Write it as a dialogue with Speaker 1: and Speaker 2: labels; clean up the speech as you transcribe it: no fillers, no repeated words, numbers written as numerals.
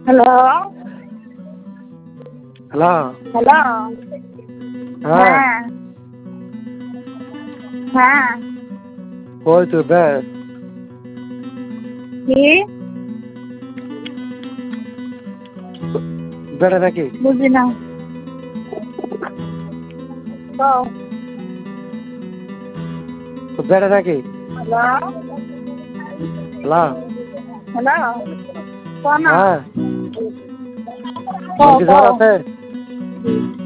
Speaker 1: Hello
Speaker 2: hello.
Speaker 1: Hello.
Speaker 2: হ্যাঁ।
Speaker 1: হ্যাঁ হ্যাঁ।
Speaker 2: কই তুই বে?
Speaker 1: কি
Speaker 2: বেড়ে নাকি?
Speaker 1: বুঝি না। কও।
Speaker 2: তো বেড়ে নাকি?
Speaker 1: Hello
Speaker 2: hello.
Speaker 1: হ্যালো। কও না।
Speaker 2: হ্যাঁ।
Speaker 1: কও
Speaker 2: তোর কি জ্বর
Speaker 1: কও।
Speaker 2: আছে?